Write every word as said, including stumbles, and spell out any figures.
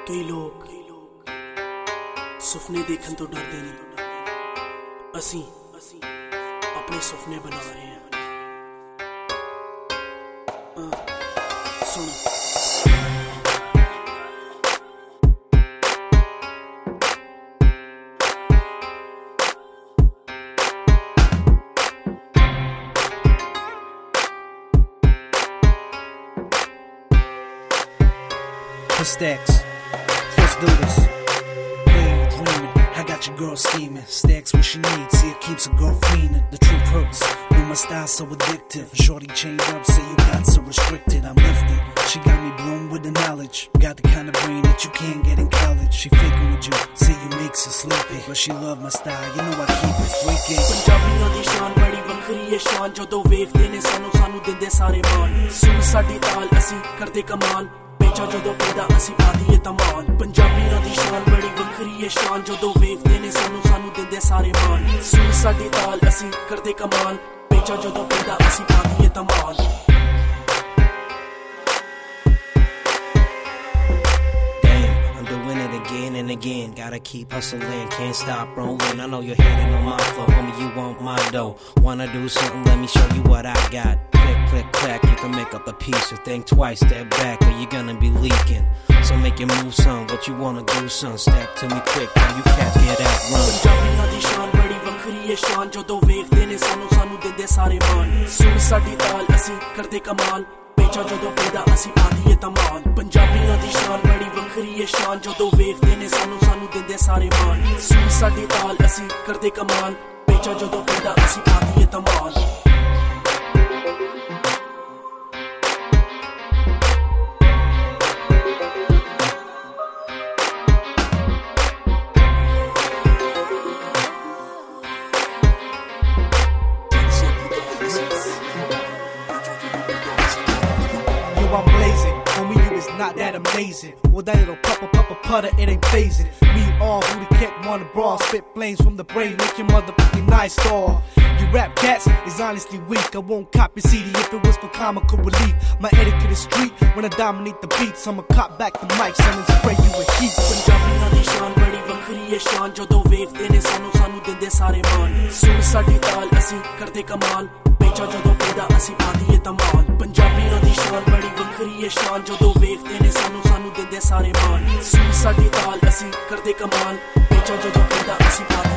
कई लोग सुपने देखन तो डरते नहीं, असी अपने सुपने बना रहे हैं। आ, सुनो Stacks, let's do this. Playing, dreaming, I got your girl scheming. Stacks what she needs, see it keeps a girl fiending. The truth hurts, know my style so addictive. Shorty chained up, say you got so restricted. I'm lifted, she got me blown with the knowledge. Got the kind of brain that you can't get in college. She faking with you, say you makes her sleepy, but she love my style, you know I keep it freaking. पंजाबियों दी शान बड़ी वखरी है शान, जदों वेखदे ने सानू सानू दिंदे सारे मान। सुन साडी ताल असी करदे कमाल, बेचा जदों पैदा असी पादीए तमाल। पंजाबियों दी शान बड़ी वखरी है शान, जदों वेखदे ने सानू सानू दिंदे सारे मान। सुन साडी ताल असी करदे कमाल, बेचा जदों पैदा असी पादीए तमाल। Again and again, gotta keep hustling, can't stop rolling. I know you're hating on my flow, homie, you want my dough. Wanna do something, let me show you what I got. Click, click, clack, you can make up a piece or think twice, step back, or you're gonna be leaking. So make it move, son, what you wanna do, son, step to me quick, now you can't get that run. पंजाबियों दी शान बड़ी वखरी है शान, जदों वेखदे ने सानू सानू दिंदे सारे मान। सुन साडी ताल असी करदे कमाल, बेचा जदों पैदा असी पादीए तमाल। पंजाबियों दी शान बड़ी वखरी है शान, जदों वेखदे ने सानू सानू दिंदे सारे मान। सुन साडी ताल असी करदे कमाल, बेचा जदों पैदा असी पादीए तमाल। I'm blazing, homie, you is not that amazing. Well, that little puppa puppa putter, it ain't phasing. Me all who the cat wanna brawl, spit flames from the brain, make your motherfucking nice star. You rap cats is honestly weak. I won't copy C D if it was for comical relief. My etiquette is street when I dominate the beats. I'ma cop back the mics and spray you with heat. पंजाबियों दी शान बड़ी वखरी है शान, जदों वेखदे ने सानू सानू दिंदे सारे मान। सुन साडी ताल असी करदे कमाल, बेचा जदों पैदा असी पादीए तमाल। पंजाबियों दी शान बड़ी वखरी है शान, जदों वेखदे ने सानू सानू दिंदे सारे मान। सुन साडी ताल असी करदे कमाल, बेचा जदों पैदा असी पादीए